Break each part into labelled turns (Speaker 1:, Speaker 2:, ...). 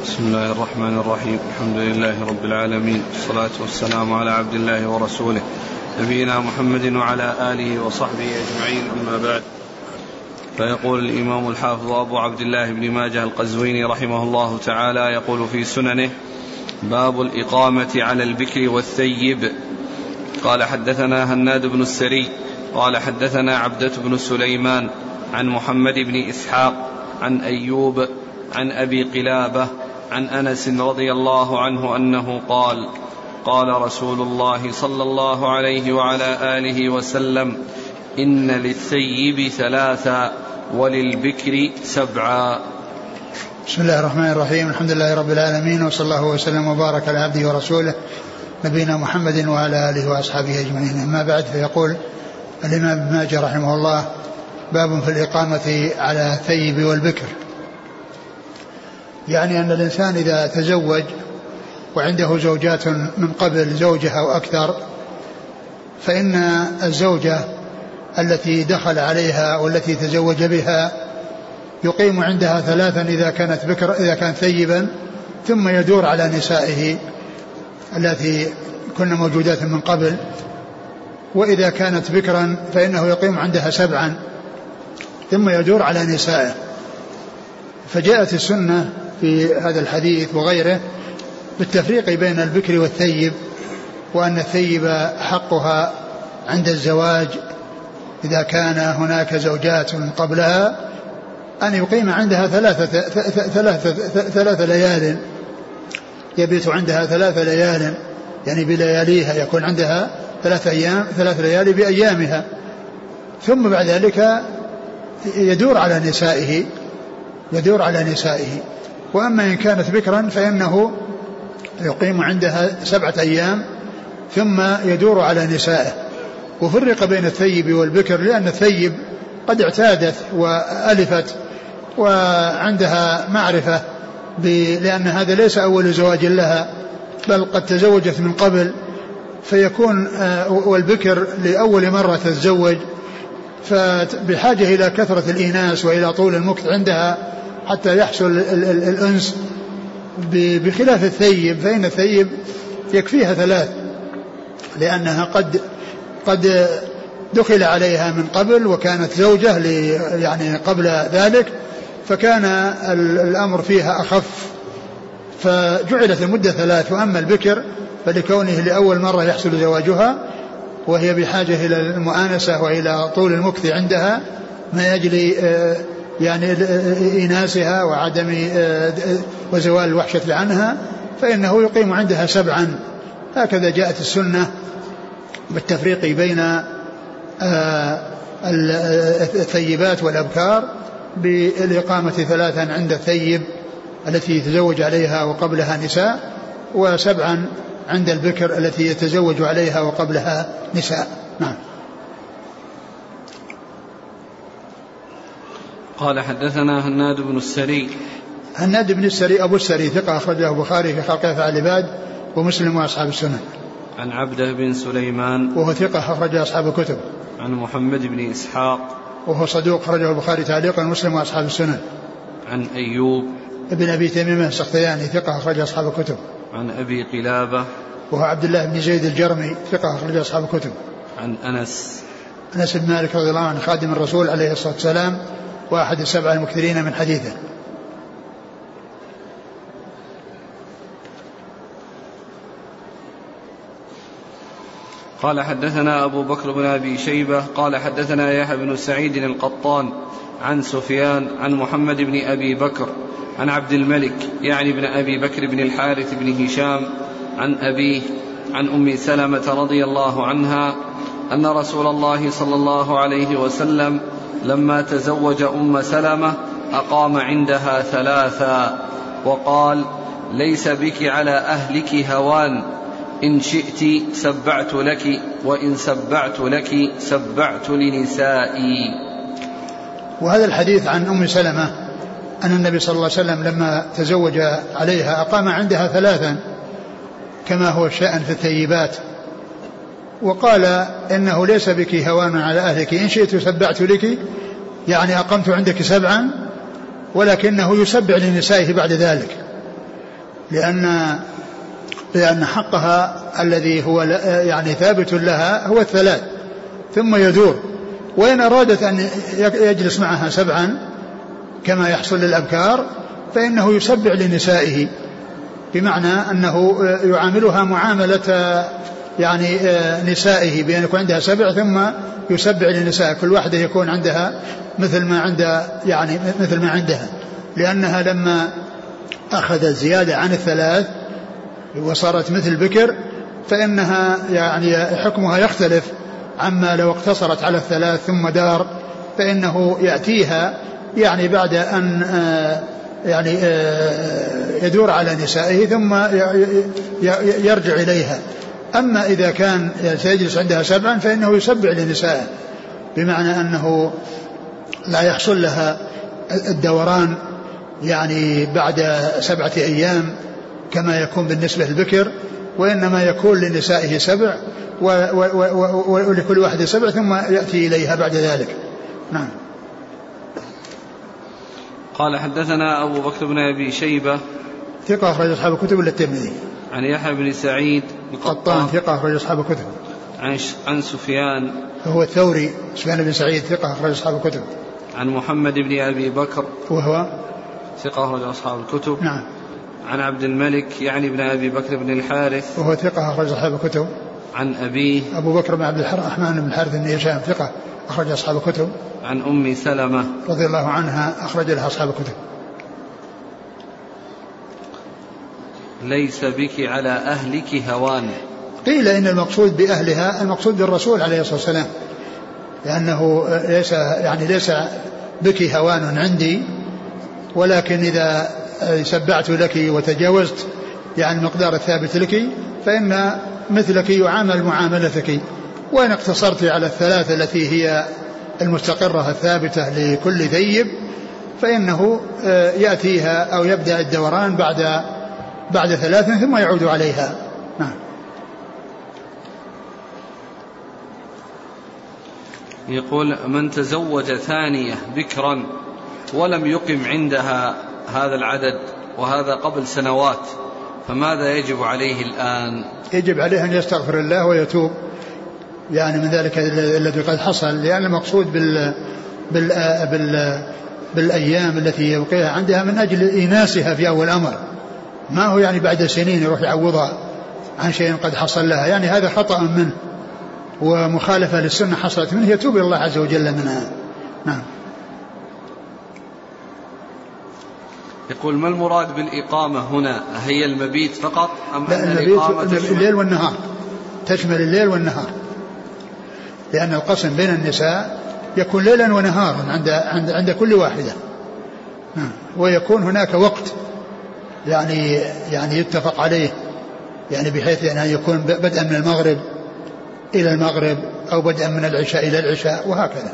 Speaker 1: بسم الله الرحمن الرحيم. الحمد لله رب العالمين، والصلاة والسلام على عبد الله ورسوله نبينا محمد وعلى آله وصحبه أجمعين، أما بعد. فيقول الإمام الحافظ أبو عبد الله بن ماجه القزويني رحمه الله تعالى، يقول في سننه: باب الإقامة على البكر والثيب. قال حدثنا هناد بن السري قال حدثنا عبدة بن سليمان عن محمد بن إسحاق عن أيوب عن أبي قلابة عن أنس رضي الله عنه أنه قال: قال رسول الله صلى الله عليه وعلى آله وسلم: إن للثيب 3 وللبكر 7.
Speaker 2: بسم الله الرحمن الرحيم. الحمد لله رب العالمين، وصلى الله وسلم وبارك على عبده ورسوله نبينا محمد وعلى آله وأصحابه أجمعين، أما بعد. فيقول الإمام ابن ماجه رحمه الله: باب في الإقامة على الثيب والبكر. يعني أن الإنسان إذا تزوج وعنده زوجات من قبل زوجة أو أكثر، فإن الزوجة التي دخل عليها والتي تزوج بها يقيم عندها 3 إذا كانت بكر، إذا كانت ثيبا، ثم يدور على نسائه التي كن موجودات من قبل، وإذا كانت بكرا فإنه يقيم عندها 7 ثم يدور على نسائه. فجاءت السنة في هذا الحديث وغيره بالتفريق بين البكر والثيب، وأن الثيب حقها عند الزواج إذا كان هناك زوجات من قبلها أن يقيم عندها 3 ليال، يبيت عندها 3 ليال، يعني بلياليها، يكون عندها 3 ليالي بأيامها، ثم بعد ذلك يدور على نسائه. وأما إن كانت بكرا فإنه يقيم عندها 7 أيام ثم يدور على نسائه. وفرق بين الثيب والبكر لأن الثيب قد اعتادت وألفت وعندها معرفة لأن هذا ليس أول زواج لها، بل قد تزوجت من قبل، فيكون والبكر لأول مرة تتزوج، فبحاجة إلى كثرة الإيناس وإلى طول المكث عندها حتى يحصل الأنس، بخلاف الثيب، فإن الثيب يكفيها 3، لأنها قد دخل عليها من قبل وكانت زوجة يعني قبل ذلك، فكان الأمر فيها أخف، فجعلت المدة 3. وأما البكر فلكونه لأول مرة يحصل زواجها وهي بحاجة إلى المؤانسة وإلى طول المكث عندها ما يجري يعني إناسها وعدم وزوال الوحشة عنها، فإنه يقيم عندها 7. هكذا جاءت السنة بالتفريق بين الثيبات والأبكار، بالإقامة 3 عند الثيب التي يتزوج عليها وقبلها نساء، و7 عند البكر التي يتزوج عليها وقبلها نساء. نعم.
Speaker 1: قال حدثنا هناد بن السري.
Speaker 2: هناد بن السري أبو السري ثقة، أخرجه البخاري في خلق أفعال العباد ومسلم وأصحاب السنن.
Speaker 1: عن عبده بن سليمان
Speaker 2: وهو ثقة، أخرج أصحاب الكتب.
Speaker 1: عن محمد بن إسحاق
Speaker 2: وهو صدوق، أخرجه البخاري تعليقا ومسلم وأصحاب السنن.
Speaker 1: عن أيوب
Speaker 2: ابن أبي تميم السختياني ثقة، أخرج أصحاب الكتب.
Speaker 1: عن أبي قلابة
Speaker 2: وهو عبد الله بن زيد الجرمي ثقة، أخرج أصحاب الكتب.
Speaker 1: عن أنس
Speaker 2: بن مالك رضي الله عنه خادم الرسول عليه الصلاة والسلام، وأحد 7 المكثرين من حديثه.
Speaker 1: قال حدثنا أبو بكر بن أبي شيبة قال حدثنا يحيى بن سعيد القطان عن سفيان عن محمد بن أبي بكر عن عبد الملك يعني بن أبي بكر بن الحارث بن هشام عن أبيه عن أم سلمة رضي الله عنها أن رسول الله صلى الله عليه وسلم لما تزوج أم سلمة أقام عندها 3 وقال: ليس بك على أهلك هوان، إن شئت سبعت لك، وإن سبعت لك سبعت لنسائي.
Speaker 2: وهذا الحديث عن أم سلمة أن النبي صلى الله عليه وسلم لما تزوج عليها أقام عندها 3 كما هو الشأن في الثيبات، وقال: إنه ليس بك هوان على أهلك، إن شئت سبعت لك، يعني أقمت عندك 7، ولكنه يسبع لنسائه بعد ذلك، لأن حقها الذي هو يعني ثابت لها هو الثلاث ثم يدور. وإن أرادت أن يجلس معها 7 كما يحصل للأبكار فإنه يسبع لنسائه، بمعنى أنه يعاملها معاملة يعني نسائه، بأن يكون عندها 7 ثم يسبع لنسائه، كل واحدة يكون عندها مثل ما عندها، لأنها لما أخذت زيادة عن 3 وصارت مثل بكر فإنها يعني حكمها يختلف عما لو اقتصرت على 3 ثم دار، فإنه يأتيها يعني بعد أن يعني يدور على نسائه ثم يرجع إليها. أما إذا كان سيجلس عندها 7 فإنه يسبع لنسائه، بمعنى أنه لا يحصل لها الدوران يعني بعد 7 أيام كما يكون بالنسبة للبكر، وإنما يكون لنسائه 7 ولكل واحد 7 ثم يأتي إليها بعد ذلك. نعم.
Speaker 1: قال حدثنا أبو بكر بن أبي شيبة
Speaker 2: ثقة أخرج أصحاب الكتب إلا الترمذي.
Speaker 1: عن يحيى بن سعيد
Speaker 2: القطان ثقة أخرج أصحاب الكتب.
Speaker 1: عن سفيان
Speaker 2: وهو الثوري سفيان بن سعيد ثقة أخرج أصحاب الكتب.
Speaker 1: عن محمد بن أبي بكر
Speaker 2: وهو
Speaker 1: ثقة أخرج أصحاب الكتب.
Speaker 2: نعم.
Speaker 1: عن عبد الملك يعني بن أبي بكر بن الحارث
Speaker 2: وهو ثقة أخرج أصحاب الكتب.
Speaker 1: عن أبيه
Speaker 2: أبو بكر بن عبد الرحمن بن الحارث بن هشام ثقة أخرج أصحاب الكتب.
Speaker 1: عن أم سلمة
Speaker 2: رضي الله عنها أخرج لها أصحاب الكتب.
Speaker 1: ليس بك على أهلك هوان.
Speaker 2: قيل إن المقصود بأهلها المقصود بالرسول عليه الصلاة والسلام، لأنه ليس بك هوان عندي، ولكن إذا سبعت لك وتجاوزت يعني المقدار الثابت لك فإن مثلك يعامل معاملتك، وإن اقتصرت على 3 التي هي المستقرة الثابتة لكل ثيب فإنه يأتيها أو يبدأ الدوران بعد 3 ثم يعود عليها. نعم.
Speaker 1: يقول من تزوج ثانية بكرا ولم يقم عندها هذا العدد وهذا قبل سنوات فماذا يجب عليه الآن؟
Speaker 2: يجب عليه أن يستغفر الله ويتوب يعني من ذلك الذي قد حصل، لأن المقصود بالأيام التي يبقيها عندها من أجل إيناسها في أول أمر، ما هو يعني بعد سنين يروح يعوضها عن شيء قد حصل لها، يعني هذا خطأ منه ومخالفة للسنة حصلت منه، يتوب الله عز وجل منها. نعم.
Speaker 1: يقول ما المراد بالإقامة هنا؟ هي المبيت فقط أم
Speaker 2: لا،
Speaker 1: أن الإقامة
Speaker 2: الليل والنهار، تشمل الليل والنهار، لأن القسم بين النساء يكون ليلا ونهارا عند كل واحدة، ويكون هناك وقت يعني يتفق عليه، يعني بحيث أن يكون بدءا من المغرب إلى المغرب أو بدءا من العشاء إلى العشاء وهكذا.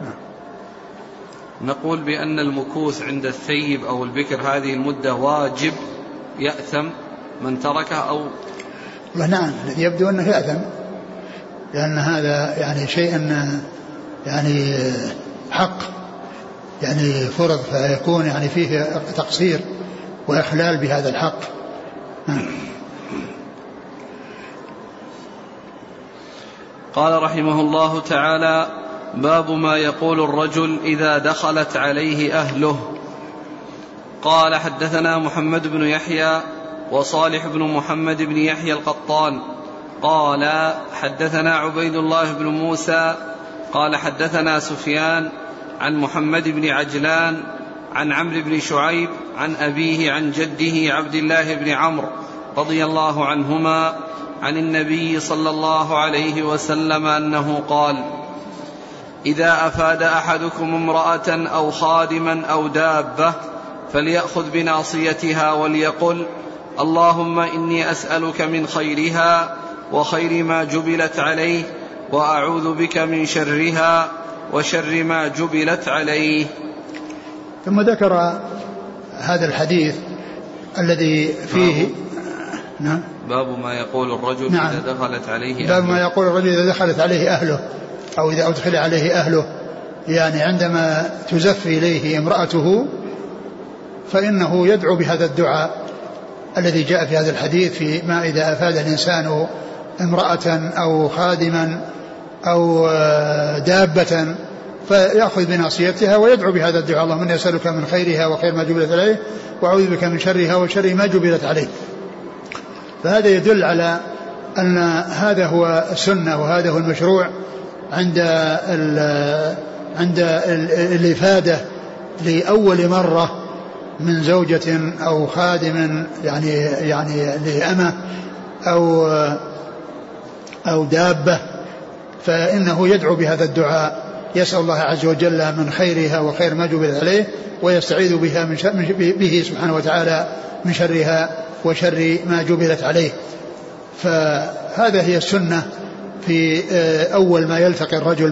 Speaker 1: نقول بأن المكوث عند الثيب أو البكر هذه المدة واجب، يأثم من تركه أو
Speaker 2: نعم، الذي يبدو أنه يأثم، لأن هذا يعني شيء يعني حق يعني فرض، فيكون يعني فيه تقصير وإخلال بهذا الحق.
Speaker 1: قال رحمه الله تعالى: باب ما يقول الرجل إذا دخلت عليه أهله. قال حدثنا محمد بن يحيى وصالح بن محمد بن يحيى القطان قال حدثنا عبيد الله بن موسى قال حدثنا سفيان عن محمد بن عجلان عن عمرو بن شعيب عن أبيه عن جده عبد الله بن عمرو رضي الله عنهما عن النبي صلى الله عليه وسلم أنه قال: إذا أفاد أحدكم امرأة أو خادما أو دابة فليأخذ بناصيتها وليقل: اللهم إني أسألك من خيرها وخير ما جبلت عليه وأعوذ بك من شرها وشر ما جبلت عليه.
Speaker 2: ثم ذكر هذا الحديث الذي فيه
Speaker 1: باب ما يقول الرجل إذا دخلت عليه أهله.
Speaker 2: باب ما يقول الرجل إذا دخلت عليه أهله أو إذا أدخل عليه أهله، يعني عندما تزف إليه امرأته فإنه يدعو بهذا الدعاء الذي جاء في هذا الحديث في ما إذا أفاد الإنسان امرأة أو خادما أو دابة فيأخذ بناصيتها ويدعو بهذا الدعاء: اللهم إني أسألك من خيرها وخير ما جبلت عليه وأعوذ بك من شرها وشر ما جبلت عليه. فهذا يدل على أن هذا هو السنة وهذا هو المشروع عند الإفادة لأول مرة من زوجة أو خادم يعني لأمة أو دابة، فإنه يدعو بهذا الدعاء يسأل الله عز وجل من خيرها وخير ما جبلت عليه ويستعيذ به سبحانه وتعالى من شرها وشر ما جبلت عليه. فهذا هي السنة في أول ما يلتقي الرجل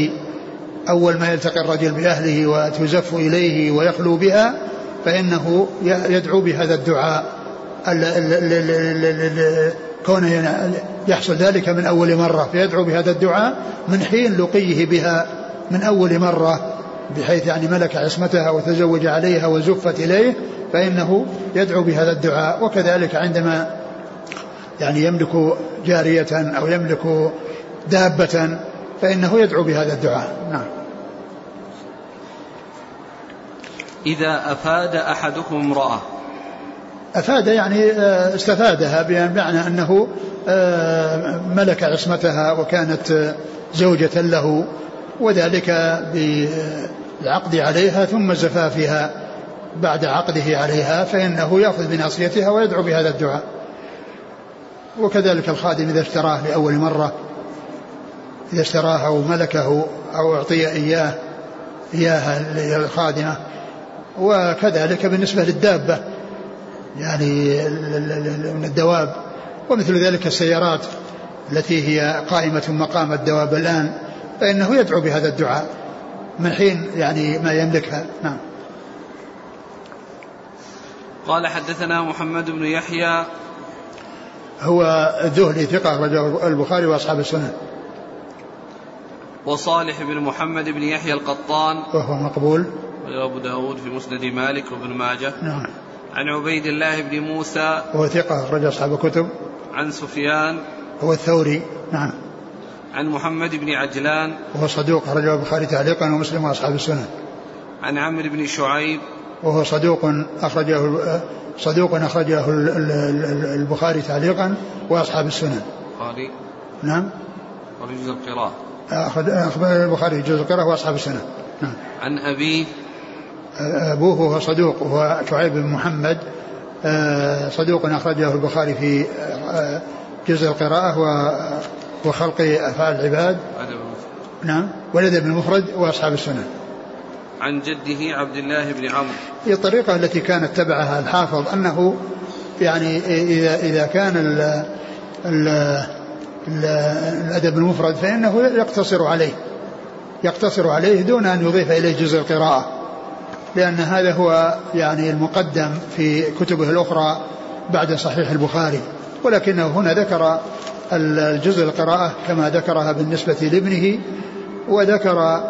Speaker 2: بأهله وتزف إليه ويخلو بها، فإنه يدعو بهذا الدعاء كونه يحصل ذلك من أول مرة، فيدعو بهذا الدعاء من حين لقيه بها من أول مرة، بحيث يعني ملك عصمتها وتزوج عليها وزفت إليه، فإنه يدعو بهذا الدعاء. وكذلك عندما يعني يملك جارية أو يملك دابة فإنه يدعو بهذا الدعاء. نعم.
Speaker 1: إذا أفاد أحدكم امرأة،
Speaker 2: أفاد يعني استفادها، بمعنى أنه ملك عصمتها وكانت زوجة له، وذلك بالعقد عليها ثم زفافها بعد عقده عليها، فإنه يأخذ بناصيتها ويدعو بهذا الدعاء. وكذلك الخادم إذا اشتراه لأول مرة، إذا اشتراه أو ملكه أو أعطي إياها للخادمة. وكذلك بالنسبة للدابة يعني من الدواب، ومثل ذلك السيارات التي هي قائمة مقام الدواب الآن، فإنه يدعو بهذا الدعاء من حين يعني ما يملكها. نعم.
Speaker 1: قال حدثنا محمد بن يحيى
Speaker 2: هو الذهلي ثقة رجل البخاري وأصحاب السنن.
Speaker 1: وصالح بن محمد بن يحيى القطان
Speaker 2: وهو مقبول،
Speaker 1: وأبو داود في مسند مالك وابن ماجه.
Speaker 2: نعم.
Speaker 1: عن عبيد الله بن موسى
Speaker 2: وهو ثقة رجل أصحاب الكتب.
Speaker 1: عن سفيان
Speaker 2: هو الثوري. نعم.
Speaker 1: عن محمد بن عجلان
Speaker 2: وهو صدوق رجل البخاري تعليقا ومسلم وأصحاب السنن.
Speaker 1: عن عمرو بن شعيب وهو
Speaker 2: صدوق أخرجه البخاري تعليقا وأصحاب السنن.
Speaker 1: البخاري.
Speaker 2: نعم.
Speaker 1: ورجز القراءة
Speaker 2: أخبر البخاري جزء القراءة وأصحاب السنن. نعم.
Speaker 1: عن
Speaker 2: أبوه هو صدوق وهو شعيب بن محمد صدوق أخرجه البخاري في جزء القراءة وخلق أفعال العباد. نعم. والأدب المفرد وأصحاب السنن.
Speaker 1: عن جده عبد الله بن عمرو.
Speaker 2: هي الطريقة التي كانت تبعها الحافظ أنه يعني إذا كان الأدب المفرد فإنه يقتصر عليه دون أن يضيف إليه جزء القراءة، لأن هذا هو يعني المقدم في كتبه الأخرى بعد صحيح البخاري، ولكنه هنا ذكر الجزء القراءة كما ذكرها بالنسبة لابنه، وذكر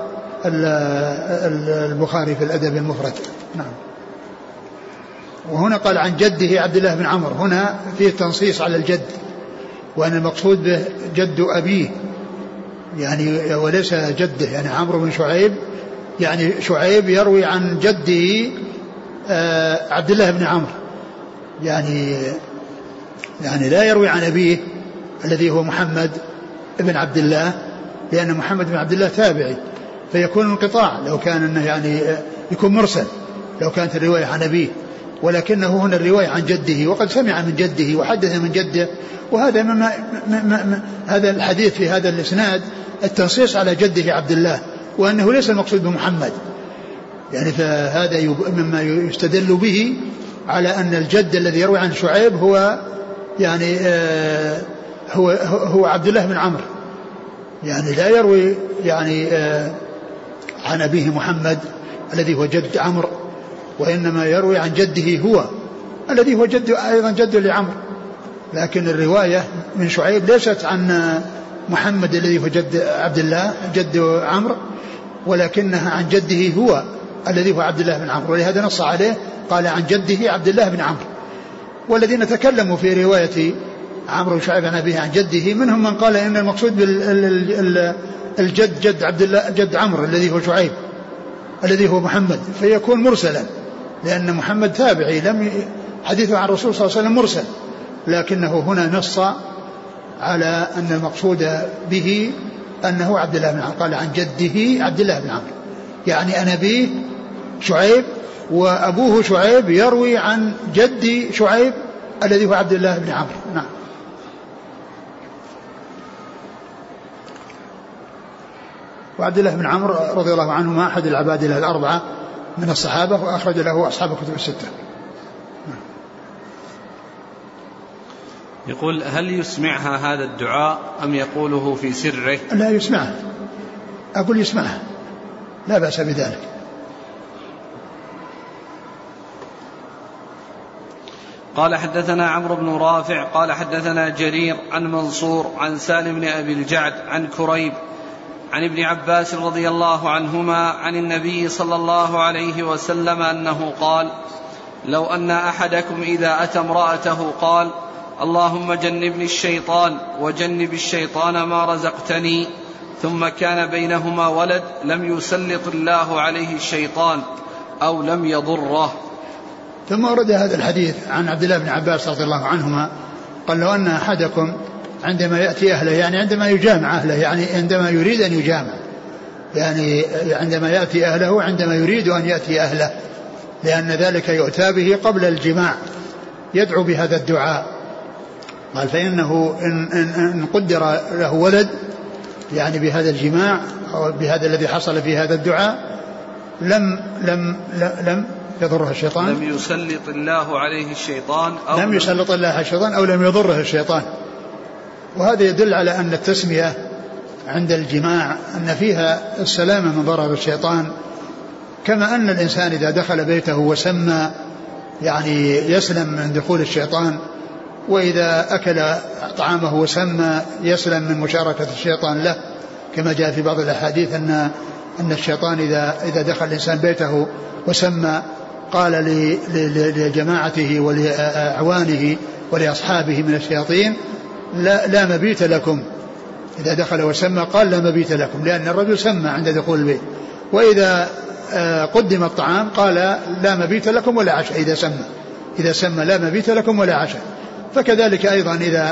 Speaker 2: البخاري في الأدب المفرد. نعم. وهنا قال عن جده عبد الله بن عمرو، هنا فيه تنصيص على الجد، وأن المقصود به جد أبيه يعني وليس جده، يعني عمرو بن شعيب، يعني شعيب يروي عن جده عبد الله بن عمرو، يعني لا يروي عن أبيه الذي هو محمد بن عبد الله، لأن محمد بن عبد الله تابعي، فيكون انقطاع لو كان انه يعني يكون مرسل لو كانت الرواية عن أبيه، ولكنه هنا الرواية عن جده، وقد سمع من جده وحدث من جده. وهذا هذا الحديث في هذا الإسناد التنصيص على جده عبد الله، وأنه ليس المقصود بمحمد، يعني فهذا مما يستدل به على أن الجد الذي يروي عن شعيب هو يعني هو عبد الله بن عمرو، يعني لا يروي يعني عن أبيه محمد الذي هو جد عمرو، وإنما يروي عن جده هو الذي هو جد أيضا جد لعمرو، لكن الرواية من شعيب ليست عن محمد الذي هو جد عبد الله جد عمرو، ولكنها عن جده هو الذي هو عبد الله بن عمرو، ولهذا نص عليه قال عن جده عبد الله بن عمرو، والذين تكلموا في رواية عمرو بن شعيب عن أبيه عن جده منهم من قال إن المقصود بالجد جد عبد الله جد عمرو الذي هو شعيب الذي هو محمد، فيكون مرسلا، لأن محمد تابعي لم حديثه عن الرسول صلى الله عليه وسلم مرسل، لكنه هنا نص على أن المقصود به أنه عبد الله بن عمرو، قال عن جده عبد الله بن عمرو، يعني أنا أبيه شعيب وأبوه شعيب يروي عن جدي شعيب الذي هو عبد الله بن عمرو. نعم. وعبد الله بن عمرو رضي الله عنهما أحد العبادلة الأربعة من الصحابة، وأخرج له أصحاب الكتب الستة.
Speaker 1: يقول هل يسمعها هذا الدعاء أم يقوله في سره؟
Speaker 2: لا يسمعها، أقول يسمعها لا بأس بذلك.
Speaker 1: قال حدثنا عمرو بن رافع قال حدثنا جرير عن منصور عن سالم بن أبي الجعد عن كريب عن ابن عباس رضي الله عنهما عن النبي صلى الله عليه وسلم أنه قال: لو أن أحدكم إذا أتى امرأته قال: اللهم جنبني الشيطان وجنب الشيطان ما رزقتني، ثم كان بينهما ولد، لم يسلط الله عليه الشيطان أو لم يضره.
Speaker 2: ثم ورد هذا الحديث عن عبد الله بن عباس رضي الله عنهما قال: لو أن أحدكم عندما يأتي أهله، يعني عندما يجامع أهله، يعني عندما يريد أن يجامع، يعني عندما يأتي أهله عندما يريد أن يأتي أهله، لأن ذلك يؤتى به قبل الجماع، يدعو بهذا الدعاء. قال: فإنه إن قدر له ولد يعني بهذا الجماع أو بهذا الذي حصل في هذا الدعاء لم يضره الشيطان،
Speaker 1: لم يسلط الله عليه الشيطان أو
Speaker 2: لم يسلط الله عليه الشيطان أو لم يضره الشيطان. وهذا يدل على أن التسمية عند الجماع أن فيها السلامة من ضرر الشيطان، كما أن الإنسان إذا دخل بيته وسمى يعني يسلم من دخول الشيطان، وإذا أكل طعامه وسمى يسلم من مشاركة الشيطان له، كما جاء في بعض الأحاديث أن الشيطان إذا دخل الإنسان بيته وسمى قال لجماعته ولأعوانه ولأصحابه من الشياطين: لا مبيت لكم. إذا دخل وسمى قال: لا مبيت لكم، لأن الرجل سمى عند دخول البيت. وإذا قدم الطعام قال: لا مبيت لكم ولا عشاء. إذا سمى لا مبيت لكم ولا عشاء. فكذلك أيضا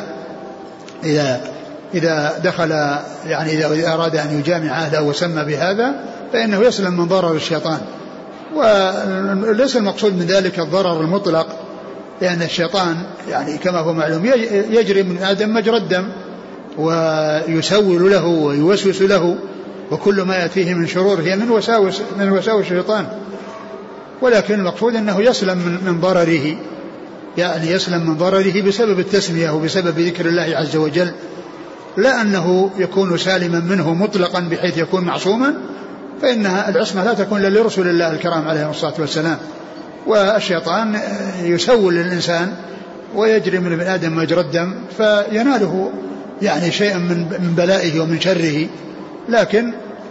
Speaker 2: إذا دخل يعني إذا أراد أن يجامع أهله وسمى بهذا فإنه يسلم من ضرر الشيطان. وليس المقصود من ذلك الضرر المطلق، لأن الشيطان يعني كما هو معلوم يجري من آدم مجرى الدم، ويسول له ويوسوس له، وكل ما يأتيه من شرور هي من وساوس الشيطان. ولكن المقصود أنه يسلم من ضرره، يعني يسلم من ضرره بسبب التسمية وبسبب ذكر الله عز وجل، لا أنه يكون سالما منه مطلقا بحيث يكون معصوما، فإنها العصمة لا تكون إلا لرسول الله الكرام عليه الصلاة والسلام. والشيطان يسول للإنسان ويجري من ابن آدم مجرى الدم، فيناله يعني شيئا من بلائه ومن شره. لكن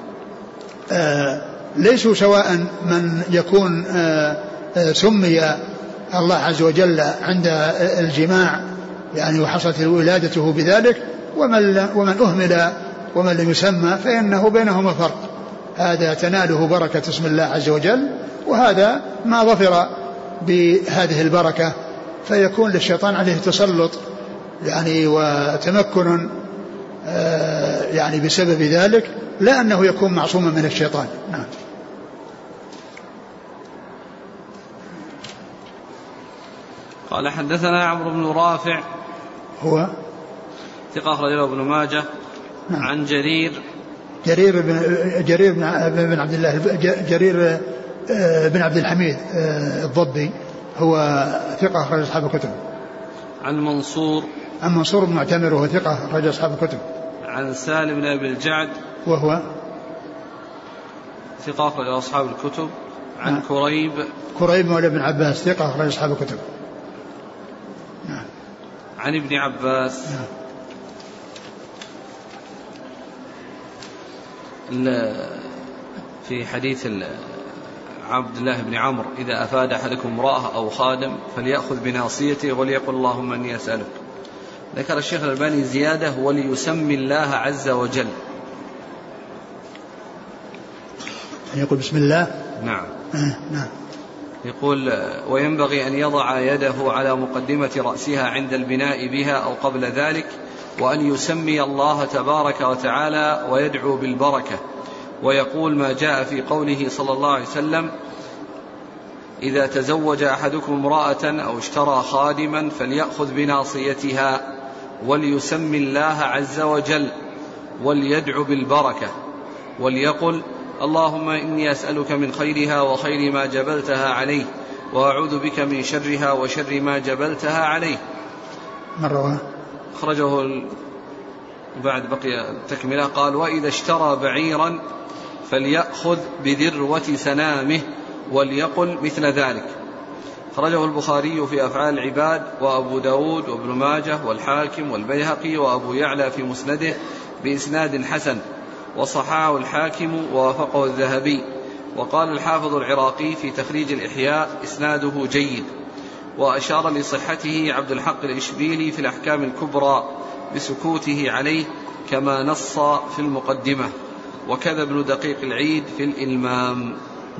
Speaker 2: ليسوا سواء من يكون سمي الله عز وجل عند الجماع يعني وحصلت ولادته بذلك، ومن أهمل ومن لم يسمى، فإنه بينهما فرق. هذا تناله بركة اسم الله عز وجل، وهذا ما ظفر بهذه البركة، فيكون للشيطان عليه تسلط يعني وتمكن يعني بسبب ذلك، لا أنه يكون معصوما من الشيطان. نعم.
Speaker 1: قال حدثنا عمرو بن رافع
Speaker 2: هو
Speaker 1: ثقة أخرجه ابن ماجه. نعم. عن
Speaker 2: جرير بن عبد الله جرير بن عبد الحميد الضبي، هو ثقة أخرج أصحاب الكتب.
Speaker 1: عن منصور
Speaker 2: بن معتمر، وهو ثقة أخرج أصحاب الكتب.
Speaker 1: عن سالم بن أبي الجعد،
Speaker 2: وهو
Speaker 1: ثقة أخرج أصحاب الكتب. عن
Speaker 2: كريب مولى بن عباس، ثقة أخرج أصحاب الكتب.
Speaker 1: نعم. عن ابن عباس.
Speaker 2: نعم.
Speaker 1: في حديث عبد الله بن عمرو: إذا أفاد أحدكم امرأة أو خادم فليأخذ بناصيته وليقل اللهم إني أسألك. ذكر الشيخ الألباني زيادة: وليسمي الله عز وجل.
Speaker 2: يقول بسم الله.
Speaker 1: نعم.
Speaker 2: نعم.
Speaker 1: يقول: وينبغي أن يضع يده على مقدمة رأسها عند البناء بها أو قبل ذلك، وأن يسمي الله تبارك وتعالى ويدعو بالبركة، ويقول ما جاء في قوله صلى الله عليه وسلم: إذا تزوج أحدكم امرأة أو اشترى خادما فليأخذ بناصيتها وليسمي الله عز وجل وليدعو بالبركة، وليقل اللهم إني أسألك من خيرها وخير ما جبلتها عليه، وأعوذ بك من شرها وشر ما جبلتها عليه.
Speaker 2: مرة
Speaker 1: أخرجه بعد بقي تكملة. قال: وإذا اشترى بعيرا فليأخذ بذروة سنامه وليقل مثل ذلك. أخرجه البخاري في أفعال العباد، وأبو داود وابن ماجه والحاكم والبيهقي وأبو يعلى في مسنده بإسناد حسن، وصححه الحاكم ووافقه الذهبي. وقال الحافظ العراقي في تخريج الإحياء: إسناده جيد. وأشار لصحته عبد الحق الإشبيلي في الأحكام الكبرى بسكوته عليه كما نص في المقدمة، وكذا ابن دقيق العيد في الإلمام.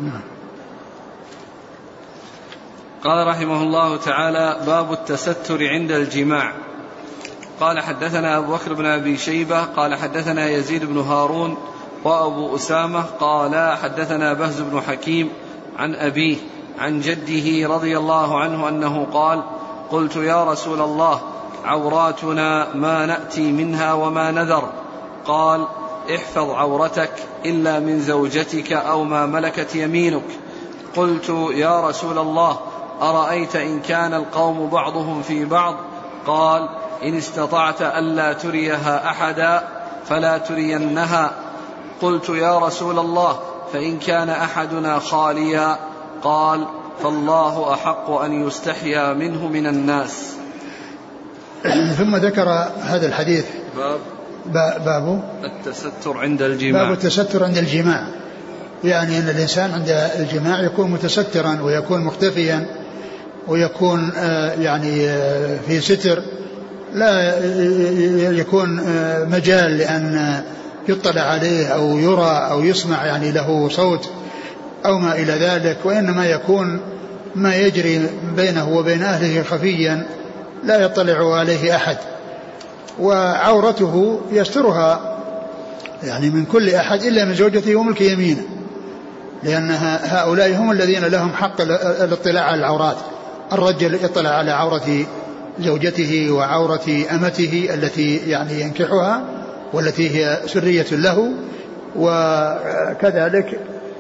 Speaker 1: قال رحمه الله تعالى: باب التستر عند الجماع. قال: حدثنا أبو بكر بن أبي شيبة قال حدثنا يزيد بن هارون وأبو أسامة قال حدثنا بهز بن حكيم عن أبيه عن جده رضي الله عنه أنه قال: قلت يا رسول الله عوراتنا ما نأتي منها وما نذر. قال: احفظ عورتك إلا من زوجتك أو ما ملكت يمينك. قلت يا رسول الله أرأيت إن كان القوم بعضهم في بعض؟ قال: إن استطعت ألا تريها أحدا فلا ترينها. قلت يا رسول الله فإن كان أحدنا خاليا؟ قال: فالله أحق أن يستحيا منه من الناس.
Speaker 2: ثم ذكر هذا الحديث باب
Speaker 1: التستر عند الجماع.
Speaker 2: باب التستر عند الجماع، يعني أن الإنسان عند الجماع يكون متسترا ويكون مختفيا ويكون يعني في ستر، لا يكون مجال لأن يطلع عليه أو يرى أو يسمع يعني له صوت أو ما إلى ذلك، وإنما يكون ما يجري بينه وبين أهله خفيا لا يطلع عليه أحد، وعورته يسترها يعني من كل أحد إلا من زوجته وملك يمينه، لأن هؤلاء هم الذين لهم حق الاطلاع على العورات. الرجل يطلع على عورة زوجته وعورة أمته التي يعني ينكحها والتي هي سرية له، وكذلك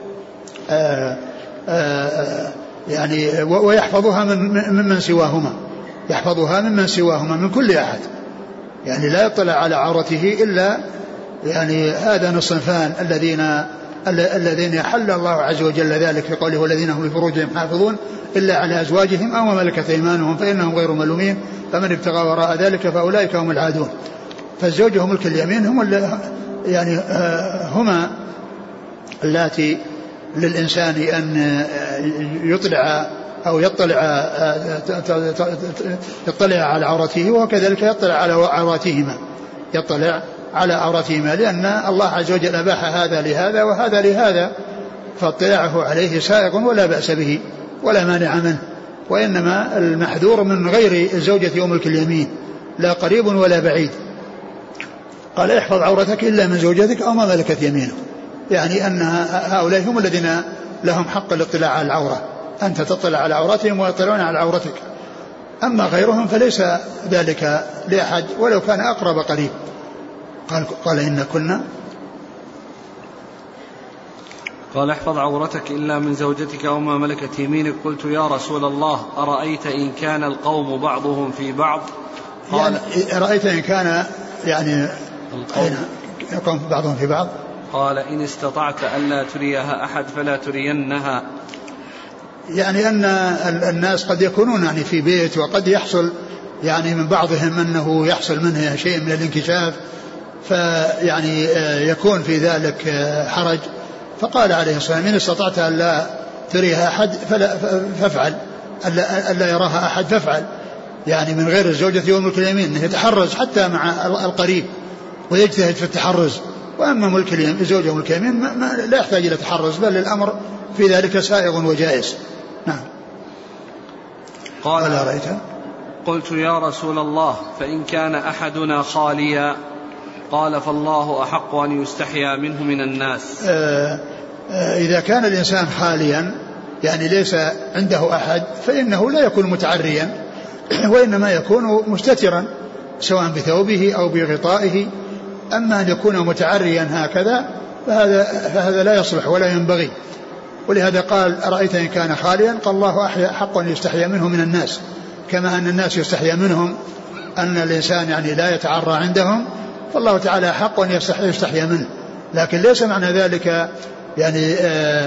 Speaker 2: يعني ويحفظها ممن سواهما، يحفظها ممن سواهما من كل أحد، يعني لا يطلع على عورته إلا يعني هذان الصنفان الذين يحل الله عز وجل ذلك في قوله: والذين هم لفروجهم حافظون إلا على أزواجهم أو ما ملكت أيمانهم فإنهم غير ملومين فمن ابتغى وراء ذلك فأولئك هم العادون. فالزوجة هم ملك اليمين هم يعني هما اللاتي للإنسان أن يطلع أو يطلع على عورته، وكذلك يطلع على عوراتهما، يطلع على عوراتهما، لأن الله عز وجل أباح هذا لهذا وهذا لهذا، فاطلاعه عليه سائغ ولا بأس به ولا مانع منه، وإنما المحذور من غير الزوجة وملك اليمين لا قريب ولا بعيد. قال: احفظ عورتك إلا من زوجتك أو ما ملكت يمينك، يعني أن هؤلاء هم الذين لهم حق الاطلاع على العورة، أنت تطلع على عورتهم ويطلعون على عورتك، أما غيرهم فليس ذلك لأحد ولو كان أقرب قريب. قال: إن كنا
Speaker 1: قال: احفظ عورتك إلا من زوجتك أو ما ملكت يمينك. قلت يا رسول الله أرأيت إن كان القوم بعضهم في بعض؟
Speaker 2: قال: يعني رأيت إن كان يعني القوم بعضهم في بعض.
Speaker 1: قال: إن استطعت ألا تريها أحد فلا ترينها،
Speaker 2: يعني أن الناس قد يكونون يعني في بيت، وقد يحصل يعني من بعضهم أنه يحصل منه شيء من الانكشاف، فيعني يكون في ذلك حرج. فقال عليه الصلاة والسلام: إن استطعت ألا تريها أحد فافعل، ألا يراها أحد فافعل، يعني من غير الزوجة يوم ملك اليمين، أنه يتحرز حتى مع القريب ويجتهد في التحرز. وأما ملك اليمين زوجة ملك اليمين لا يحتاج إلى تحرز، بل الأمر في ذلك سائغ وجائز. نعم.
Speaker 1: قال رأيت قلت يا رسول الله فإن كان أحدنا خاليا؟ قال فالله أحق أن يستحيا منه من الناس.
Speaker 2: إذا كان الإنسان خاليا يعني ليس عنده أحد فإنه لا يكون متعريا، وإنما يكون مستترا سواء بثوبه أو بغطائه. أما أن يكون متعريا هكذا فهذا لا يصلح ولا ينبغي. ولهذا قال أرأيت إن كان خاليا؟ قال الله حق أن يستحيا منه من الناس، كما أن الناس يستحيا منهم أن الإنسان يعني لا يتعرى عندهم، فالله تعالى حق أن يستحيا منه. لكن ليس معنى ذلك يعني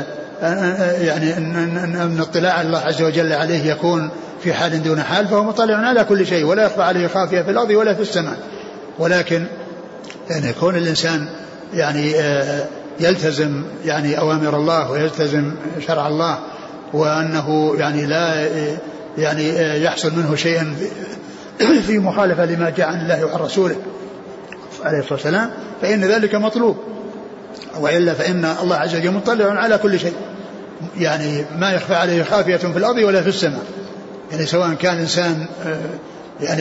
Speaker 2: أن اطلاع الله عز وجل عليه يكون في حال دون حال، فهو مطلع على كل شيء ولا يخفى عليه خافية في الأرض ولا في السماء. ولكن يعني يكون الإنسان يعني يلتزم يعني أوامر الله ويلتزم شرع الله، وأنه يعني لا يعني يحصل منه شيئا في مخالفة لما جاء عن الله وعن رسوله عليه الصلاة والسلام، فإن ذلك مطلوب. وإلا فإن الله عز وجل مطلع على كل شيء، يعني ما يخفى عليه خافية في الأرض ولا في السماء. يعني سواء كان إنسان يعني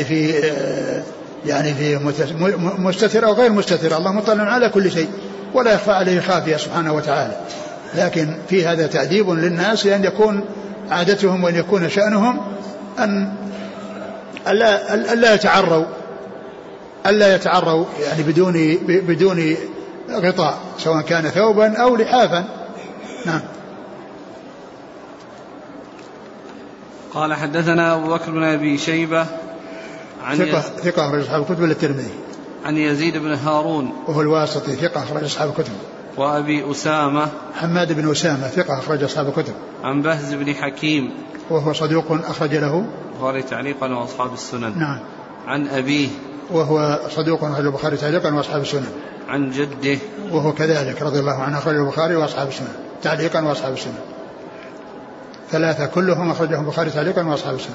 Speaker 2: في مستتر أو غير مستتر، الله مطلع على كل شيء ولا يخفى عليه خافية سبحانه وتعالى. لكن في هذا تأديب للناس لأن يكون عادتهم وأن يكون شأنهم أن ألا يتعروا يعني بدون غطاء، سواء كان ثوبا أو لحافا. نعم.
Speaker 1: قال حدثنا أبو بكر بن أبي شيبة
Speaker 2: ثقة أخرج أصحاب الكتب للترمذي.
Speaker 1: عن يزيد بن هارون
Speaker 2: وهو الواسطي ثقة أخرج أصحاب الكتب.
Speaker 1: وأبي أسامة
Speaker 2: حماد بن أسامة ثقة أخرج أصحاب الكتب.
Speaker 1: عن بهز بن حكيم
Speaker 2: وهو صدوق أخرج له
Speaker 1: البخاري تعليقا وأصحاب السنن.
Speaker 2: نعم.
Speaker 1: عن أبيه
Speaker 2: وهو صدوق أخرج البخاري تعليقا وأصحاب السنن.
Speaker 1: عن جده
Speaker 2: وهو كذلك رضي الله عنه أخرج البخاري وأصحاب السنن تعليقا وأصحاب السنن، ثلاثة كلهم أخرجهم البخاري تعليقا وأصحاب السنن.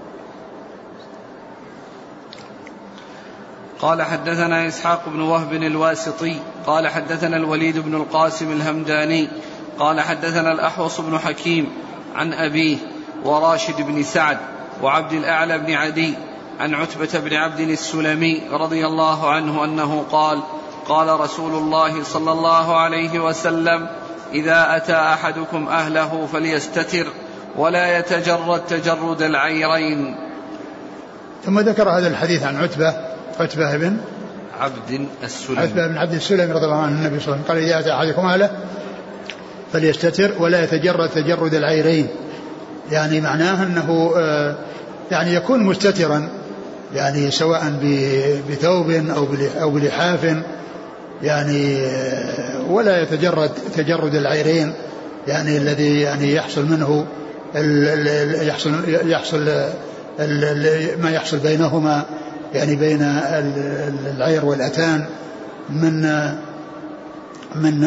Speaker 1: قال حدثنا إسحاق بن وهب الواسطي قال حدثنا الوليد بن القاسم الهمداني قال حدثنا الأحوص بن حكيم عن أبيه وراشد بن سعد وعبد الأعلى بن عدي عن عتبة بن عبد السلمي رضي الله عنه أنه قال قال رسول الله صلى الله عليه وسلم إذا أتى أحدكم أهله فليستتر ولا يتجرد تجرد العيرين.
Speaker 2: ثم ذكر هذا الحديث عن عتبة بن عبد السلمي رضي الله عنه النبي صلى الله عليه وسلم قال إذا أتى أحدكم أهله فليستتر ولا يتجرد تجرد العيرين، يعني معناه أنه يعني يكون مستترا يعني سواء بثوب أو بلحاف، يعني ولا يتجرد تجرد العيرين، يعني الذي يعني يحصل منه يحصل ما يحصل بينهما، يعني بين العير والأتان من